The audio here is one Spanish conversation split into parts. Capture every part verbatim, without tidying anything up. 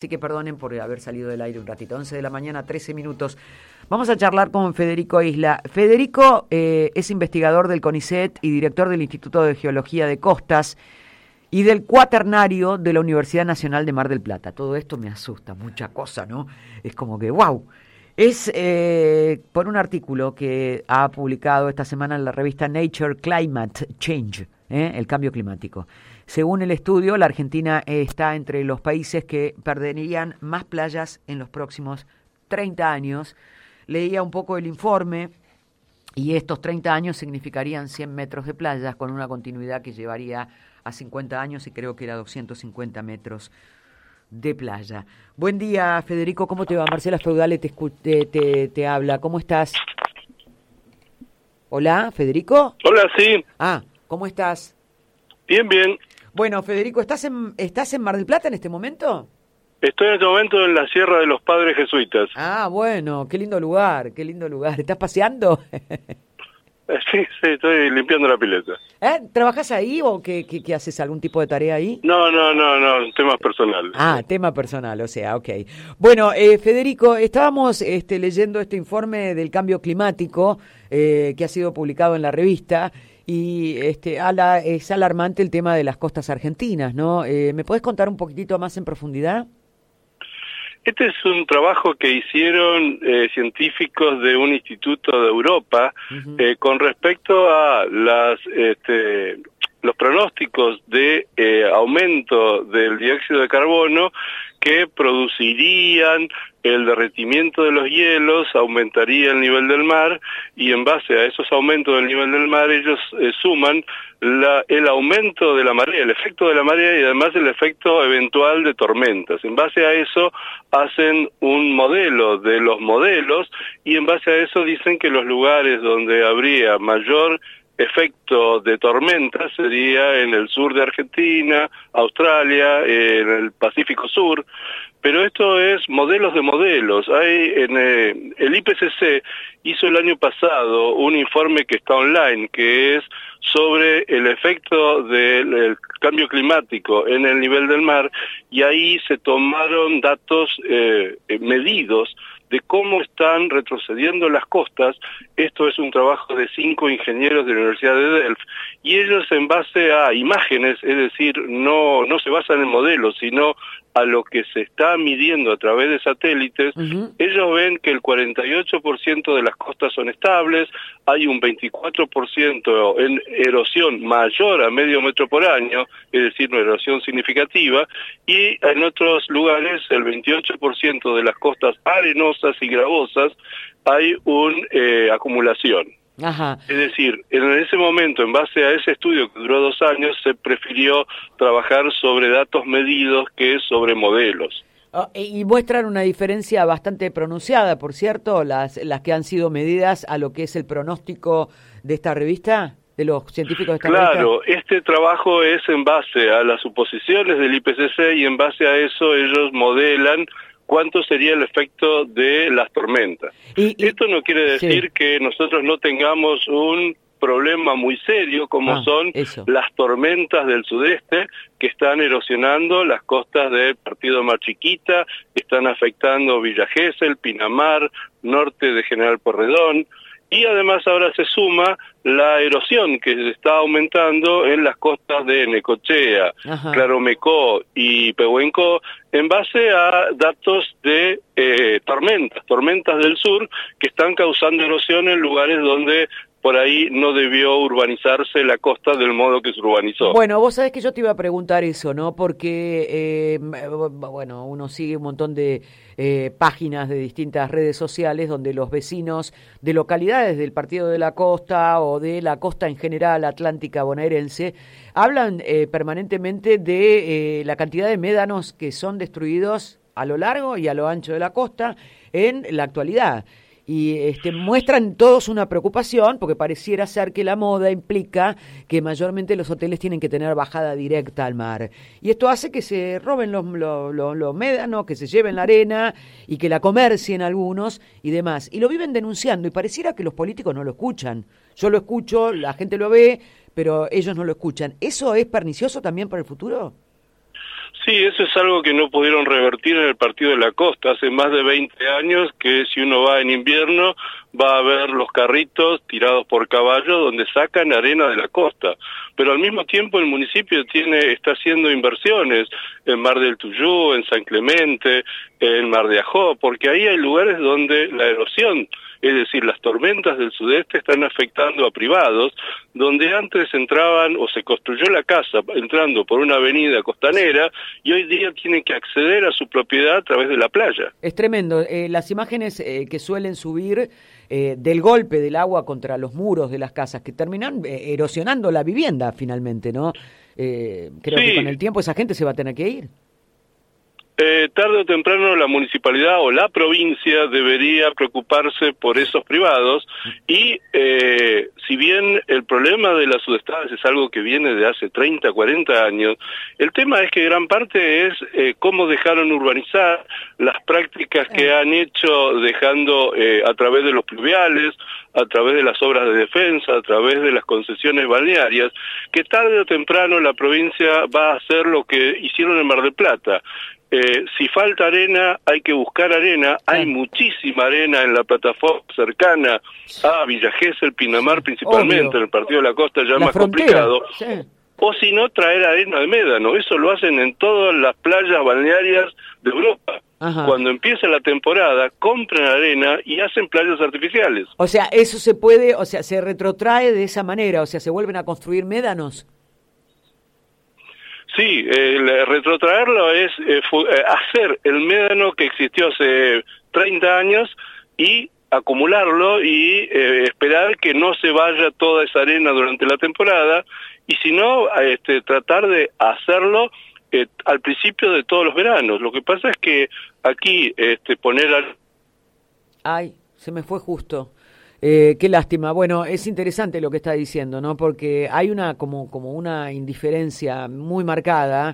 Así que perdonen por haber salido del aire un ratito. once de la mañana, trece minutos. Vamos a charlar con Federico Isla. Federico eh, es investigador del CONICET y director del Instituto de Geología de Costas y del Cuaternario de la Universidad Nacional de Mar del Plata. Todo esto me asusta, mucha cosa, ¿no? Es como que, wow. Es eh, por un artículo que ha publicado esta semana en la revista Nature Climate Change, ¿eh? El cambio climático. Según el estudio, la Argentina está entre los países que perderían más playas en los próximos treinta años. Leía un poco el informe y estos treinta años significarían cien metros de playas con una continuidad que llevaría a cincuenta años y creo que era doscientos cincuenta metros de playa. Buen día, Federico, ¿cómo te va? Marcela Feudale te, te, te, te habla, ¿cómo estás? Hola, Federico. Hola, sí. Ah, ¿cómo estás? Bien, bien. Bueno, Federico, ¿estás en, ¿estás en Mar del Plata en este momento? Estoy en este momento en la Sierra de los Padres Jesuitas. Ah, bueno, qué lindo lugar, qué lindo lugar. ¿Estás paseando? Sí, sí, estoy limpiando la pileta. ¿Eh? ¿Trabajás ahí o qué, qué, qué haces? ¿Algún tipo de tarea ahí? No, no, no, no, temas personales. Ah, tema personal, o sea, ok. Bueno, eh, Federico, estábamos este, leyendo este informe del cambio climático eh, que ha sido publicado en la revista y este, ala, es alarmante el tema de las costas argentinas, ¿no? Eh, ¿Me podés contar un poquitito más en profundidad? Este es un trabajo que hicieron eh, científicos de un instituto de Europa uh-huh. eh, con respecto a las este, los pronósticos de eh, aumento del dióxido de carbono que producirían el derretimiento de los hielos, aumentaría el nivel del mar y en base a esos aumentos del nivel del mar ellos eh, suman la, el aumento de la marea, el efecto de la marea y además el efecto eventual de tormentas. En base a eso hacen un modelo de los modelos y en base a eso dicen que los lugares donde habría mayor efecto de tormentas sería en el sur de Argentina, Australia, en el Pacífico Sur, pero esto es modelos de modelos. Hay en eh, el I P C C hizo el año pasado un informe que está online, que es sobre el efecto del cambio climático en el nivel del mar, y ahí se tomaron datos eh, medidos de cómo están retrocediendo las costas. Esto es un trabajo de cinco ingenieros de la Universidad de Delft, y ellos en base a imágenes, es decir, no, no se basan en modelos, sino a lo que se está midiendo a través de satélites, uh-huh. ellos ven que el cuarenta y ocho por ciento de las costas son estables, hay un veinticuatro por ciento en erosión mayor a medio metro por año, es decir, una erosión significativa, y en otros lugares, el veintiocho por ciento de las costas arenosas y gravosas, hay una eh, acumulación. Ajá. Es decir, en ese momento, en base a ese estudio que duró dos años, se prefirió trabajar sobre datos medidos que sobre modelos. Oh, y muestran una diferencia bastante pronunciada, por cierto, las, las que han sido medidas a lo que es el pronóstico de esta revista, de los científicos de esta claro, revista. Claro, este trabajo es en base a las suposiciones del I P C C y en base a eso ellos modelan cuánto sería el efecto de las tormentas. Y, y, Esto no quiere decir sí. que nosotros no tengamos un problema muy serio como ah, son eso. las tormentas del sudeste que están erosionando las costas de Partido Mar Chiquita, que están afectando Villa Gesell, Pinamar, norte de General Porredón, y además ahora se suma la erosión que se está aumentando en las costas de Necochea, Ajá. Claromecó y Pehuenco, en base a datos de eh, tormentas, tormentas del sur que están causando erosión en lugares donde por ahí no debió urbanizarse la costa del modo que se urbanizó. Bueno, vos sabés que yo te iba a preguntar eso, ¿no? Porque, eh, bueno, uno sigue un montón de eh, páginas de distintas redes sociales donde los vecinos de localidades del Partido de la Costa o de la costa en general atlántica bonaerense hablan eh, permanentemente de eh, la cantidad de médanos que son destruidos a lo largo y a lo ancho de la costa en la actualidad. Y este, muestran todos una preocupación porque pareciera ser que la moda implica que mayormente los hoteles tienen que tener bajada directa al mar. Y esto hace que se roben los, los, los, los médanos, que se lleven la arena y que la comercien algunos y demás. Y lo viven denunciando y pareciera que los políticos no lo escuchan. Yo lo escucho, la gente lo ve, pero ellos no lo escuchan. ¿Eso es pernicioso también para el futuro? Sí, eso es algo que no pudieron revertir en el Partido de la Costa. Hace más de veinte años que si uno va en invierno va a ver los carritos tirados por caballos donde sacan arena de la costa. Pero al mismo tiempo el municipio tiene está haciendo inversiones en Mar del Tuyú, en San Clemente, en Mar de Ajó, porque ahí hay lugares donde la erosión, es decir, las tormentas del sudeste están afectando a privados, donde antes entraban o se construyó la casa entrando por una avenida costanera y hoy día tienen que acceder a su propiedad a través de la playa. Es tremendo. Eh, las imágenes eh, que suelen subir eh, del golpe del agua contra los muros de las casas, que terminan eh, erosionando la vivienda finalmente, ¿no? Eh, creo sí. que con el tiempo esa gente se va a tener que ir. Eh, tarde o temprano la municipalidad o la provincia debería preocuparse por esos privados y eh, si bien el problema de las sudestadas es algo que viene de hace treinta, cuarenta años, el tema es que gran parte es eh, cómo dejaron urbanizar, las prácticas que han hecho dejando eh, a través de los pluviales, a través de las obras de defensa, a través de las concesiones balnearias, que tarde o temprano la provincia va a hacer lo que hicieron en Mar del Plata. Eh, si falta arena, hay que buscar arena. Hay muchísima arena en la plataforma cercana a Villa Gesell, Pinamar principalmente, Obvio. En el Partido de la Costa ya es más frontera. complicado. Sí. O si no, traer arena de médano. Eso lo hacen en todas las playas balnearias de Europa. Ajá. Cuando empieza la temporada, compran arena y hacen playas artificiales. O sea, eso se puede, o sea, se retrotrae de esa manera, o sea, se vuelven a construir médanos. Sí, el retrotraerlo es eh, hacer el médano que existió hace treinta años y acumularlo y eh, esperar que no se vaya toda esa arena durante la temporada y si no, este, tratar de hacerlo eh, al principio de todos los veranos. Lo que pasa es que aquí este, poner... Al... Ay, se me fue justo. Eh, qué lástima. Bueno, es interesante lo que está diciendo, ¿no? Porque hay una como como una indiferencia muy marcada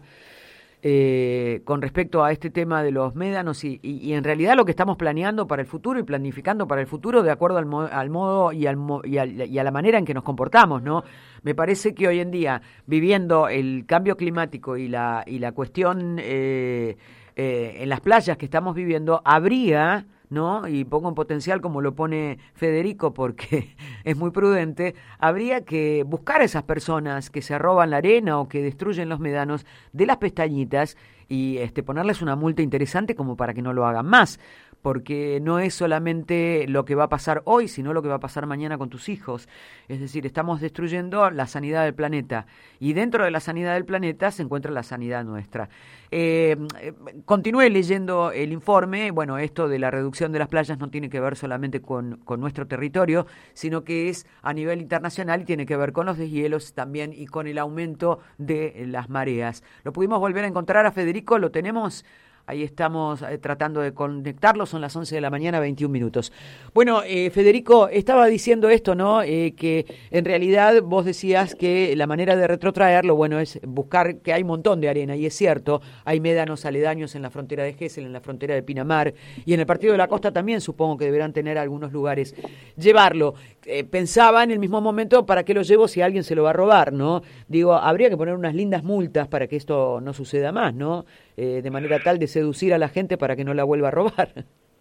eh, con respecto a este tema de los médanos y, y, y en realidad lo que estamos planeando para el futuro y planificando para el futuro de acuerdo al, mo al modo y, al mo y, al, y a la manera en que nos comportamos, ¿no? Me parece que hoy en día, viviendo el cambio climático y la y la cuestión eh, eh, en las playas que estamos viviendo, habría... ¿no? Y pongo en potencial como lo pone Federico porque es muy prudente, habría que buscar a esas personas que se roban la arena o que destruyen los médanos de las pestañitas y este ponerles una multa interesante como para que no lo hagan más, porque no es solamente lo que va a pasar hoy, sino lo que va a pasar mañana con tus hijos. Es decir, estamos destruyendo la sanidad del planeta y dentro de la sanidad del planeta se encuentra la sanidad nuestra. Eh, continué leyendo el informe. Bueno, esto de la reducción de las playas no tiene que ver solamente con, con nuestro territorio, sino que es a nivel internacional y tiene que ver con los deshielos también y con el aumento de las mareas. ¿Lo pudimos volver a encontrar a Federico? ¿Lo tenemos? Ahí estamos eh, tratando de conectarlo, son las once de la mañana, veintiún minutos. Bueno, eh, Federico, estaba diciendo esto, ¿no? Eh, que en realidad vos decías que la manera de retrotraerlo, bueno, es buscar que hay un montón de arena, y es cierto, hay médanos aledaños en la frontera de Gesell, en la frontera de Pinamar, y en el Partido de la Costa también supongo que deberán tener algunos lugares. Llevarlo, eh, pensaba en el mismo momento, ¿para qué lo llevo si alguien se lo va a robar, no? Digo, habría que poner unas lindas multas para que esto no suceda más, ¿no? Eh, de manera tal de seducir a la gente para que no la vuelva a robar.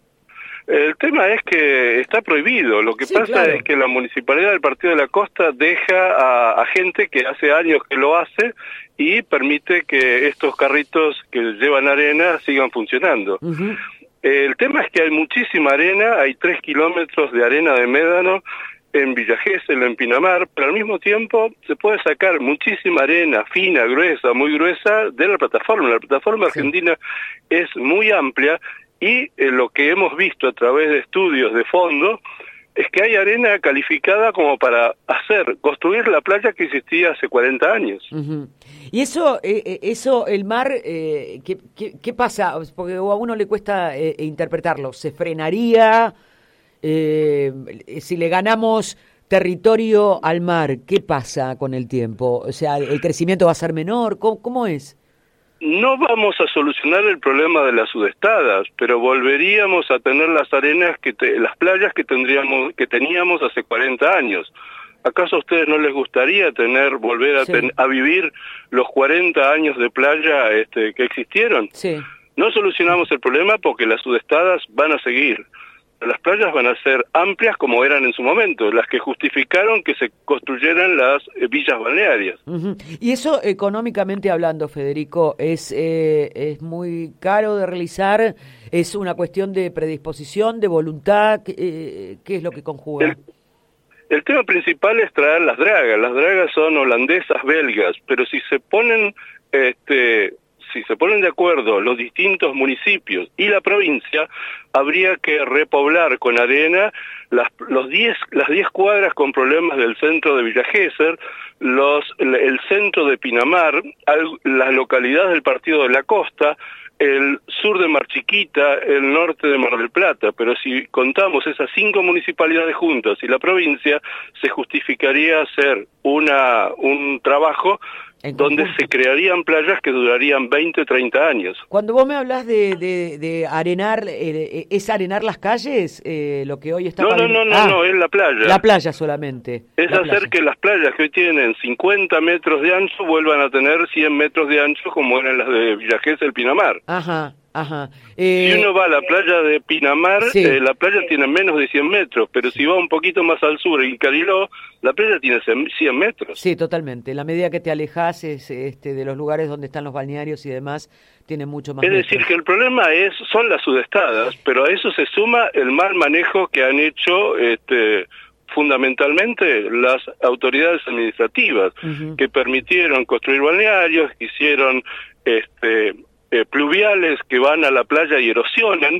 El tema es que está prohibido. Lo que sí, pasa claro. es que la Municipalidad del Partido de la Costa deja a, a gente que hace años que lo hace y permite que estos carritos que llevan arena sigan funcionando. Uh-huh. El tema es que hay muchísima arena, hay tres kilómetros de arena de médano en Villa Gesell, en Pinamar, pero al mismo tiempo se puede sacar muchísima arena fina, gruesa, muy gruesa de la plataforma. La plataforma sí. argentina es muy amplia y eh, lo que hemos visto a través de estudios de fondo es que hay arena calificada como para hacer, construir la playa que existía hace cuarenta años. Uh-huh. Y eso, eh, eso el mar, eh, ¿qué, qué, ¿qué pasa? Porque a uno le cuesta eh, interpretarlo. ¿Se frenaría? Eh, si le ganamos territorio al mar, ¿qué pasa con el tiempo? O sea, ¿el crecimiento va a ser menor? ¿Cómo, cómo es? No vamos a solucionar el problema de las sudestadas, pero volveríamos a tener las arenas, que te, las playas que tendríamos, que teníamos hace cuarenta años. ¿Acaso a ustedes no les gustaría tener, volver a, sí. ten, a vivir los cuarenta años de playa este, que existieron? Sí. No solucionamos el problema porque las sudestadas van a seguir. Las playas van a ser amplias como eran en su momento, las que justificaron que se construyeran las eh, villas balnearias. Uh-huh. Y eso, económicamente hablando, Federico, es, eh, es muy caro de realizar, es una cuestión de predisposición, de voluntad, eh, ¿qué es lo que conjuga? El, el tema principal es traer las dragas. Las dragas son holandesas, belgas, pero si se ponen... este Si se ponen de acuerdo los distintos municipios y la provincia, habría que repoblar con arena las los diez las diez cuadras con problemas del centro de Villa Gesell, los el centro de Pinamar, las localidades del Partido de la Costa, el sur de Mar Chiquita, el norte de Mar del Plata. Pero si contamos esas cinco municipalidades juntas y la provincia, se justificaría hacer una un trabajo donde se crearían playas que durarían veinte, treinta años. Cuando vos me hablas de, de, de arenar, eh, ¿es arenar las calles? Eh, lo que hoy está... No, no, no, no, ah, no, es la playa. La playa solamente. Es la hacer playa. que las playas que hoy tienen cincuenta metros de ancho vuelvan a tener cien metros de ancho como eran las de Villa Gesell, Pinamar. Ajá. Ajá. Eh, si uno va a la playa de Pinamar, sí. eh, la playa tiene menos de cien metros, pero si va un poquito más al sur, en Cariló, la playa tiene cien metros. Sí, totalmente. La medida que te alejas es, este, de los lugares donde están los balnearios y demás, tiene mucho más Es metros. decir, que el problema es son las sudestadas, pero a eso se suma el mal manejo que han hecho... este fundamentalmente las autoridades administrativas, uh-huh. que permitieron construir balnearios, que hicieron este Eh, pluviales que van a la playa y erosionan.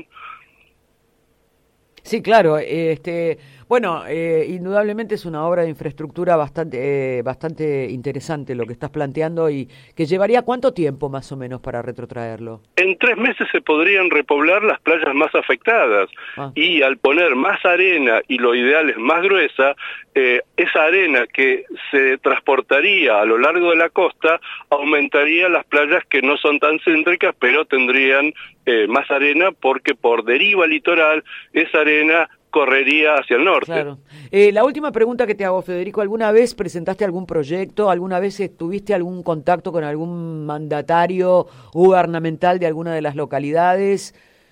Sí, claro, este, bueno, eh, indudablemente es una obra de infraestructura bastante eh, bastante interesante lo que estás planteando y que llevaría ¿cuánto tiempo más o menos para retrotraerlo? En tres meses se podrían repoblar las playas más afectadas ah. y al poner más arena y lo ideal es más gruesa, eh, esa arena que se transportaría a lo largo de la costa aumentaría las playas que no son tan céntricas pero tendrían eh, más arena porque por deriva litoral esa arena correría hacia el norte. Claro. Eh, la última pregunta que te hago, Federico, ¿alguna vez presentaste algún proyecto? ¿Alguna vez tuviste algún contacto con algún mandatario gubernamental de alguna de las localidades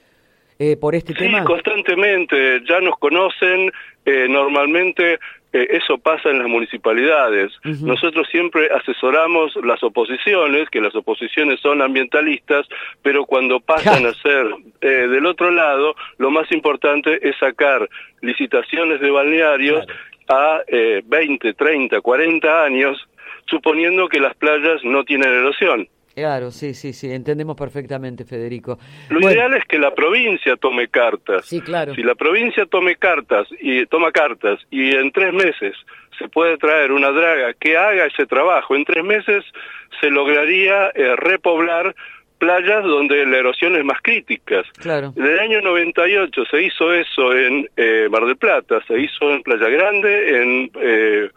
eh, por este sí, tema? Sí, constantemente. Ya nos conocen. Eh, normalmente eh, eso pasa en las municipalidades. Uh-huh. Nosotros siempre asesoramos las oposiciones, que las oposiciones son ambientalistas, pero cuando pasan a ser eh, del otro lado, lo más importante es sacar licitaciones de balnearios claro. a eh, veinte, treinta, cuarenta años, suponiendo que las playas no tienen erosión. Claro, sí, sí, sí, entendemos perfectamente, Federico. Lo bueno. ideal es que la provincia tome cartas. Sí, claro. Si la provincia tome cartas y toma cartas y en tres meses se puede traer una draga que haga ese trabajo, en tres meses se lograría eh, repoblar playas donde la erosión es más crítica. Claro. En el año noventa y ocho se hizo eso en eh, Mar del Plata, se hizo en Playa Grande, en... Eh,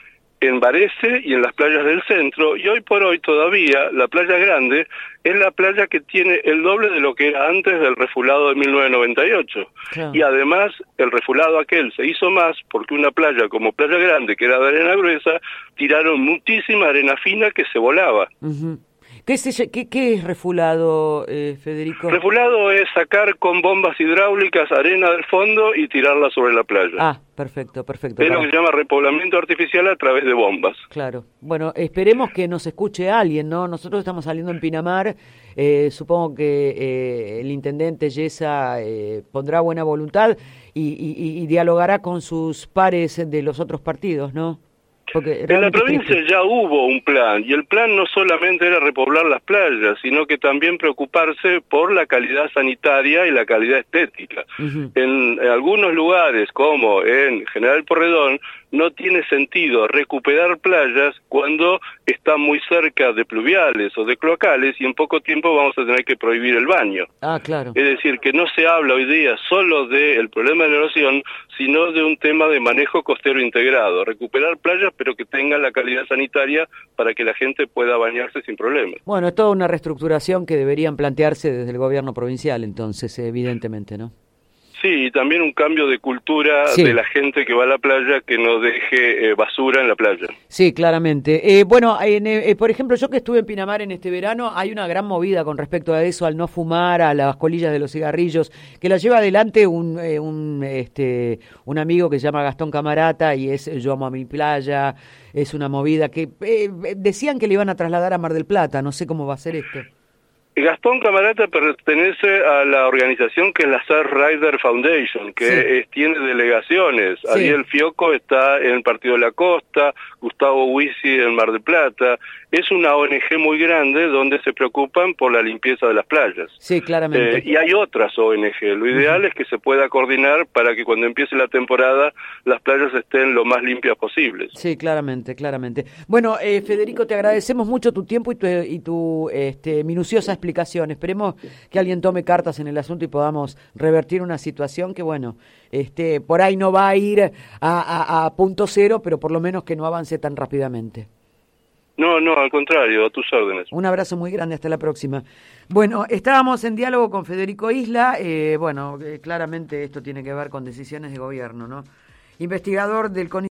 en Varese y en las playas del centro, y hoy por hoy todavía la Playa Grande es la playa que tiene el doble de lo que era antes del refulado de mil novecientos noventa y ocho. Claro. Y además el refulado aquel se hizo más porque una playa como Playa Grande, que era de arena gruesa, tiraron muchísima arena fina que se volaba. Uh-huh. ¿Qué es, qué, ¿Qué es refulado, eh, Federico? Refulado es sacar con bombas hidráulicas arena del fondo y tirarla sobre la playa. Ah, perfecto, perfecto. Es claro. lo que se llama repoblamiento artificial a través de bombas. Claro. Bueno, esperemos que nos escuche alguien, ¿no? Nosotros estamos saliendo en Pinamar, eh, supongo que eh, el intendente Yesa eh, pondrá buena voluntad y, y, y dialogará con sus pares de los otros partidos, ¿no? Porque en la provincia ya hubo un plan, y el plan no solamente era repoblar las playas, sino que también preocuparse por la calidad sanitaria y la calidad estética. Uh-huh. En, en algunos lugares, como en General Porredón, no tiene sentido recuperar playas cuando están muy cerca de pluviales o de cloacales, y en poco tiempo vamos a tener que prohibir el baño. Ah, claro. Es decir, que no se habla hoy día solo del problema de la erosión, sino de un tema de manejo costero integrado. Recuperar playas, pero que tengan la calidad sanitaria para que la gente pueda bañarse sin problemas. Bueno, es toda una reestructuración que deberían plantearse desde el gobierno provincial, entonces, evidentemente, ¿no? Sí, y también un cambio de cultura sí. de la gente que va a la playa, que no deje eh, basura en la playa. Sí, claramente. Eh, bueno, en, eh, por ejemplo, yo que estuve en Pinamar en este verano, hay una gran movida con respecto a eso, al no fumar, a las colillas de los cigarrillos, que la lleva adelante un, eh, un, este, un amigo que se llama Gastón Camarata y es Yo Amo a Mi Playa. Es una movida que eh, decían que le iban a trasladar a Mar del Plata, no sé cómo va a ser esto. Gastón Camarata pertenece a la organización que es la Surf Rider Foundation, que sí. es, tiene delegaciones. Sí. Ariel Fioco está en el Partido de la Costa, Gustavo Huisi en Mar del Plata. Es una O N G muy grande donde se preocupan por la limpieza de las playas. Sí, claramente. Eh, y hay otras O N G. Lo ideal uh-huh. es que se pueda coordinar para que cuando empiece la temporada las playas estén lo más limpias posibles. Sí, claramente, claramente. Bueno, eh, Federico, te agradecemos mucho tu tiempo y tu, y tu este, minuciosa explicación. Esperemos que alguien tome cartas en el asunto y podamos revertir una situación que, bueno, este, por ahí no va a ir a, a, a punto cero, pero por lo menos que no avance tan rápidamente. No, no, al contrario, a tus órdenes. Un abrazo muy grande, hasta la próxima. Bueno, estábamos en diálogo con Federico Isla, eh, bueno, eh, claramente esto tiene que ver con decisiones de gobierno, ¿no? Investigador del CONICET.